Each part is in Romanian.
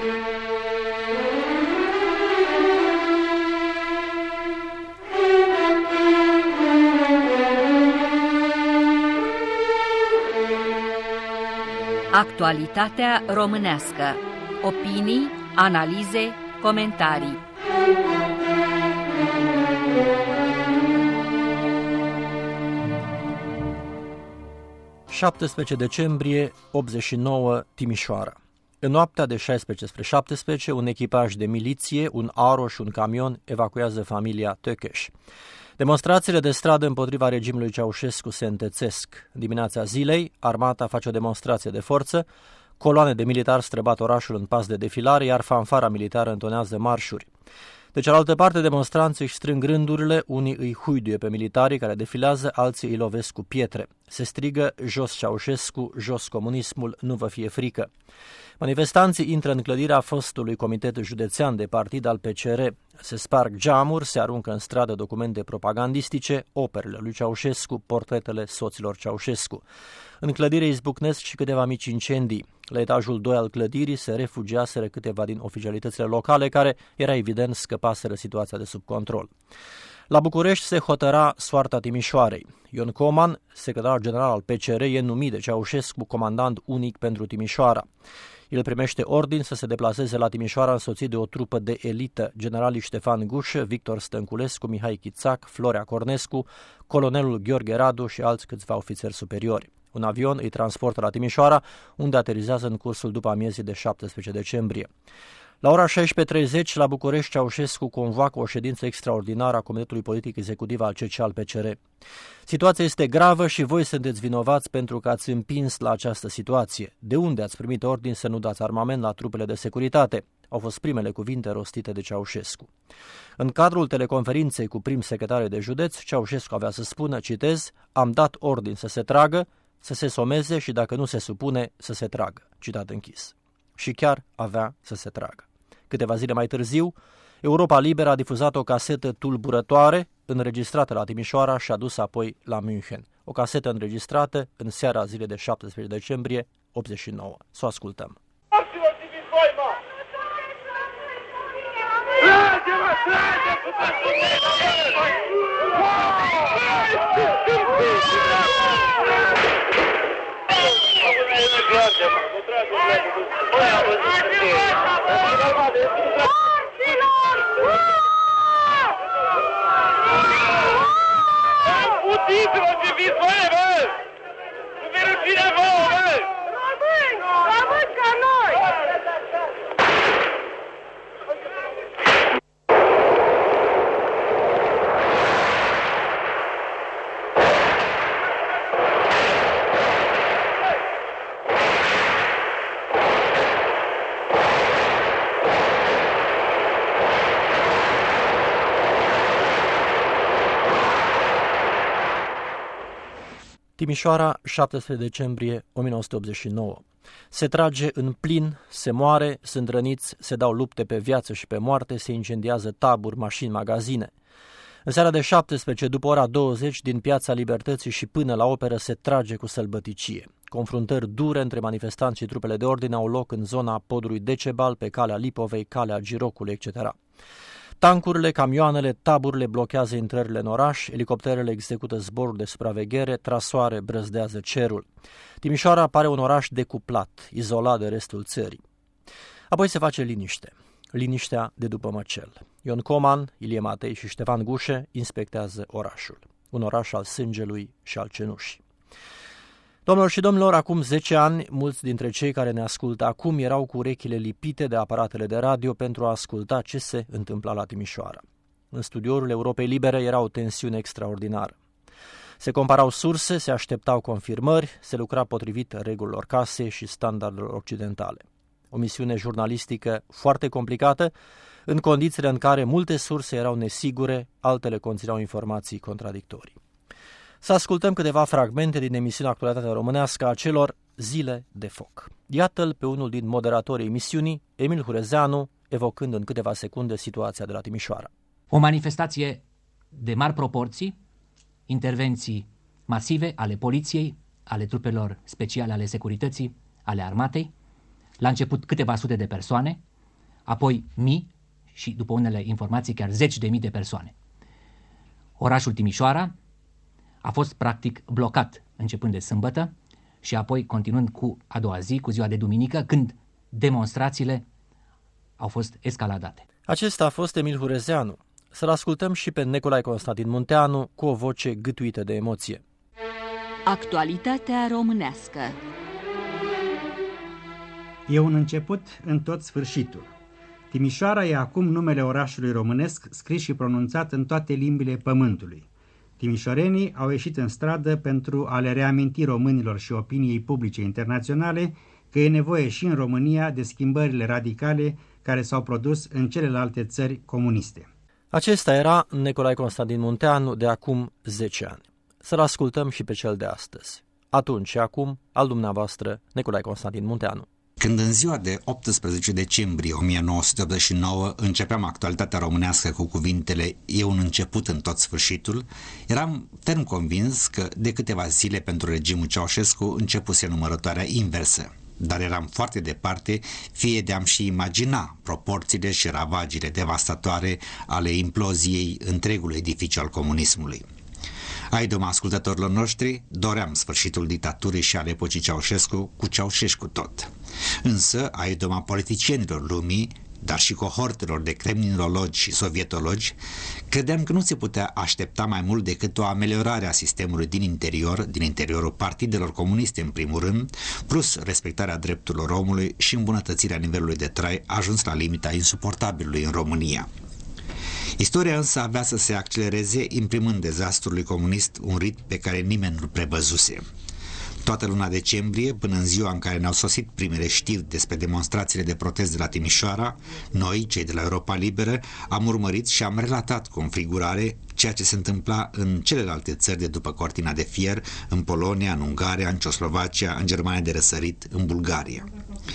Actualitatea românească. Opinii, analize, comentarii. – 17 decembrie 89, Timișoara. În noaptea de 16 spre 17, un echipaj de miliție, un aro și un camion evacuează familia Tökeș. Demonstrațiile de stradă împotriva regimului Ceaușescu se întețesc. Dimineața zilei, armata face o demonstrație de forță, coloane de militari străbat orașul în pas de defilare, iar fanfara militară întonează marșuri. De cealaltă parte, demonstranții își strâng rândurile, unii îi huiduie pe militarii care defilează, alții îi lovesc cu pietre. Se strigă: jos Ceaușescu, jos comunismul, nu vă fie frică. Manifestanții intră în clădirea fostului comitet județean de partid al PCR. Se sparg geamuri, se aruncă în stradă documente propagandistice, operele lui Ceaușescu, portretele soților Ceaușescu. În clădire izbucnesc și câteva mici incendii. La etajul 2 al clădirii se refugiaseră câteva din oficialitățile locale care, era evident, scăpaseră situația de sub control. La București se hotăra soarta Timișoarei. Ion Coman, secretar general al PCR, e numit de Ceaușescu comandant unic pentru Timișoara. El primește ordin să se deplaseze la Timișoara însoțit de o trupă de elită, generalii Ștefan Gușă, Victor Stănculescu, Mihai Chițac, Florea Cornescu, colonelul Gheorghe Radu și alți câțiva ofițeri superiori. Un avion îi transportă la Timișoara, unde aterizează în cursul după amiezii de 17 decembrie. La ora 16:30, la București, Ceaușescu convoacă o ședință extraordinară a Comitetului Politic Executiv al CC al PCR. Situația este gravă și voi sunteți vinovați pentru că ați împins la această situație. De unde ați primit ordin să nu dați armament la trupele de securitate? Au fost primele cuvinte rostite de Ceaușescu. În cadrul teleconferinței cu prim secretarul de județ, Ceaușescu avea să spună, citez: am dat ordin să se tragă, să se someze și dacă nu se supune, să se tragă. Citat închis. Și chiar avea să se tragă. Câteva zile mai târziu, Europa Liberă a difuzat o casetă tulburătoare înregistrată la Timișoara și adusă apoi la München. O casetă înregistrată în seara zilei de 17 decembrie 89. Să o ascultăm. Putíți-vă ce fiți, bă! Nu vă rușine vouă, bă! Rămâni ca noi! Timișoara, 17 decembrie 1989. Se trage în plin, se moare, sunt răniți, se dau lupte pe viață și pe moarte, se incendiază taburi, mașini, magazine. În seara de 17, după ora 20, din Piața Libertății și până la operă se trage cu sălbăticie. Confruntări dure între manifestanți și trupele de ordine au loc în zona podului Decebal, pe calea Lipovei, calea Girocului, etc. Tancurile, camioanele, taburile blochează intrările în oraș, elicopterele execută zboruri de supraveghere, trasoare brăzdează cerul. Timișoara pare un oraș decuplat, izolat de restul țării. Apoi se face liniște. Liniștea de după Măcel. Ion Coman, Ilie Matei și Ștefan Gușe inspectează orașul. Un oraș al sângelui și al cenușii. Domnilor și domnilor, acum 10 ani, mulți dintre cei care ne ascultă acum erau cu urechile lipite de aparatele de radio pentru a asculta ce se întâmpla la Timișoara. În studioul Europei Libere era o tensiune extraordinară. Se comparau surse, se așteptau confirmări, se lucra potrivit regulilor CASE și standardelor occidentale. O misiune jurnalistică foarte complicată, în condițiile în care multe surse erau nesigure, altele conțineau informații contradictorii. Să ascultăm câteva fragmente din emisiunea Actualitatea Românească a celor Zile de Foc. Iată-l pe unul din moderatorii emisiunii, Emil Hurezeanu, evocând în câteva secunde situația de la Timișoara. O manifestație de mari proporții, intervenții masive ale poliției, ale trupelor speciale ale securității, ale armatei, la început câteva sute de persoane, apoi mii și, după unele informații, chiar 10.000 de persoane. Orașul Timișoara a fost practic blocat începând de sâmbătă și apoi continuând cu a doua zi, cu ziua de duminică, când demonstrațiile au fost escaladate. Acesta a fost Emil Hurezeanu. Să-l ascultăm și pe Nicolae Constantin Munteanu cu o voce gâtuită de emoție. Actualitatea românească. E un început în tot sfârșitul. Timișoara e acum numele orașului românesc scris și pronunțat în toate limbile pământului. Timișorenii au ieșit în stradă pentru a le reaminti românilor și opiniei publice internaționale că e nevoie și în România de schimbările radicale care s-au produs în celelalte țări comuniste. Acesta era Nicolae Constantin Munteanu de acum 10 ani. Să-l ascultăm și pe cel de astăzi. Atunci și acum, al dumneavoastră, Nicolae Constantin Munteanu. Când în ziua de 18 decembrie 1989 începeam actualitatea românească cu cuvintele "e un început în tot sfârșitul", eram ferm convins că de câteva zile pentru regimul Ceaușescu începuse numărătoarea inversă. Dar eram foarte departe, fie de-am și imagina proporțiile și ravagile devastatoare ale imploziei întregului edificiu al comunismului. Aidoma ascultătorilor noștri, doream sfârșitul dictaturii și al epocii Ceaușescu cu Ceaușescu tot. Însă, aidoma politicienilor lumii, dar și cohortelor de kremlinologi și sovietologi, credeam că nu se putea aștepta mai mult decât o ameliorare a sistemului din interiorul partidelor comuniste în primul rând, plus respectarea drepturilor omului și îmbunătățirea nivelului de trai ajuns la limita insuportabilului în România. Istoria însă avea să se accelereze imprimând dezastrului comunist un ritm pe care nimeni nu-l prevăzuse. Toată luna decembrie, până în ziua în care ne-au sosit primele știri despre demonstrațiile de protest de la Timișoara, noi, cei de la Europa Liberă, am urmărit și am relatat cu înfrigurare ceea ce se întâmpla în celelalte țări de după cortina de fier, în Polonia, în Ungaria, în Cioslovacia, în Germania de răsărit, în Bulgaria.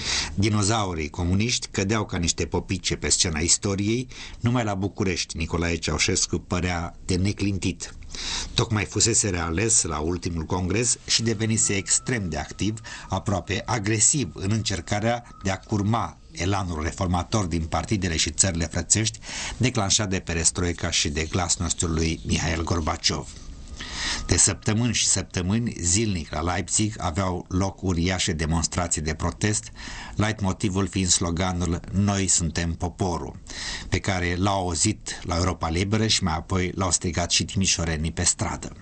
Dinozaurii comuniști cădeau ca niște popice pe scena istoriei, numai la București Nicolae Ceaușescu părea de neclintit. Tocmai fusese reales la ultimul congres și devenise extrem de activ, aproape agresiv în încercarea de a curma elanul reformator din partidele și țările frățești declanșat de perestroica și de glasnostul lui Mihail Gorbaciov. De săptămâni și săptămâni, zilnic la Leipzig aveau loc uriașe demonstrații de protest, leitmotivul fiind sloganul "Noi suntem poporul", pe care l-au auzit la Europa Liberă și mai apoi l-au strigat și timișorenii pe stradă.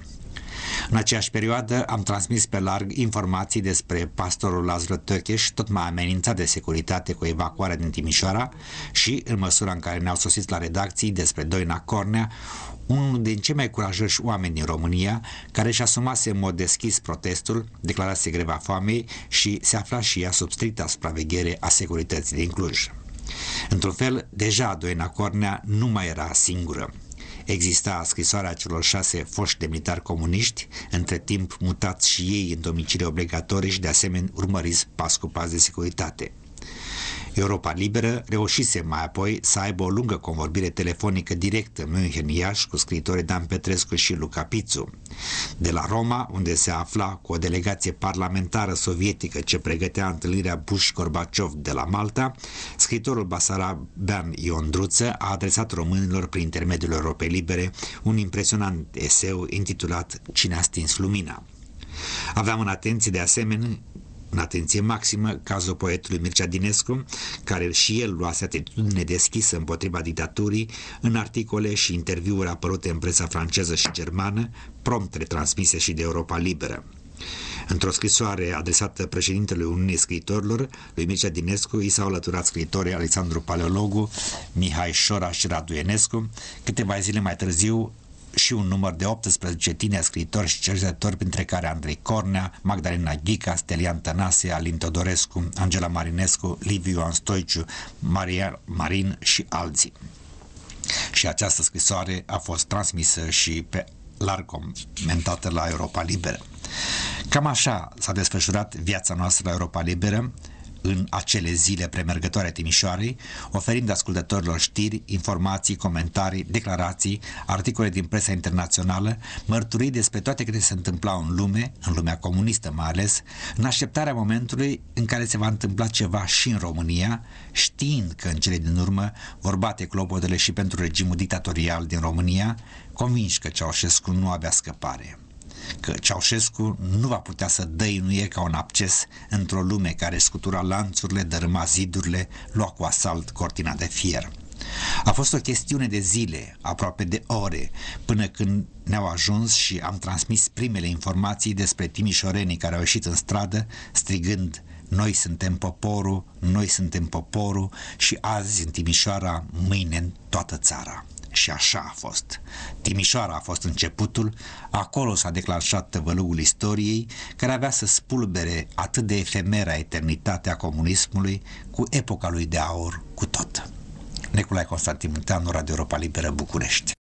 În aceeași perioadă am transmis pe larg informații despre pastorul Lazlo Tökeș, tot mai amenințat de securitate cu evacuarea din Timișoara, și, în măsura în care ne-au sosit la redacții, despre Doina Cornea, unul din cei mai curajoși oameni din România, care își asumase în mod deschis protestul, declarase greva foamei și se afla și ea sub stricta supraveghere a securității din Cluj. Într-un fel, deja Doina Cornea nu mai era singură. Exista scrisoarea celor 6 foști demnitari comuniști, între timp mutați și ei în domicilii obligatorii și de asemenea urmăriți pas cu pas de securitate. Europa Liberă reușise mai apoi să aibă o lungă convorbire telefonică directă în München, Iași, cu scriitorii Dan Petrescu și Luca Pițu. De la Roma, unde se afla cu o delegație parlamentară sovietică ce pregătea întâlnirea Bush-Gorbaciov de la Malta, scriitorul basarabean Ion Druță a adresat românilor prin intermediul Europei Libere un impresionant eseu intitulat "Cine a stins lumina?". Aveam în atenție de asemenea în atenție maximă cazul poetului Mircea Dinescu, care și el luase atitudine deschisă împotriva dictaturii în articole și interviuri apărute în presa franceză și germană, prompt retransmise și de Europa Liberă. Într-o scrisoare adresată președintelui Uniunii Scriitorilor, lui Mircea Dinescu, i s-au alăturat scriitorii Alexandru Paleologu, Mihai Șora și Radu Ionescu. Câteva zile mai târziu, și un număr de 18 tineri scriitori și cercetători, printre care Andrei Cornea, Magdalena Ghica, Stelian Tănase, Alin Teodorescu, Angela Marinescu, Liviu Ioan Stoiciu, Maria Marin și alții. Și această scrisoare a fost transmisă și pe larg comentată la Europa Liberă. Cam așa s-a desfășurat viața noastră la Europa Liberă, în acele zile premergătoare Timișoarei, oferind ascultătorilor știri, informații, comentarii, declarații, articole din presa internațională, mărturii despre toate câte se întâmplau în lume, în lumea comunistă mai ales, în așteptarea momentului în care se va întâmpla ceva și în România, știind că în cele din urmă vor bate clopotele și pentru regimul dictatorial din România, convinși că Ceaușescu nu avea scăpare, că Ceaușescu nu va putea să dăinuie ca un absces într-o lume care scutura lanțurile, dărâma zidurile, lua cu asalt cortina de fier. A fost o chestiune de zile, aproape de ore, până când ne-au ajuns și am transmis primele informații despre timișorenii care au ieșit în stradă, strigând: noi suntem poporul, noi suntem poporul, și azi în Timișoara, mâine în toată țara. Și așa a fost. Timișoara a fost începutul, acolo s-a declanșat tăvălugul istoriei, care avea să spulbere atât de efemera eternitatea comunismului cu epoca lui de aur cu tot. Nicolae Constantin Munteanu, Radio Europa Liberă, București.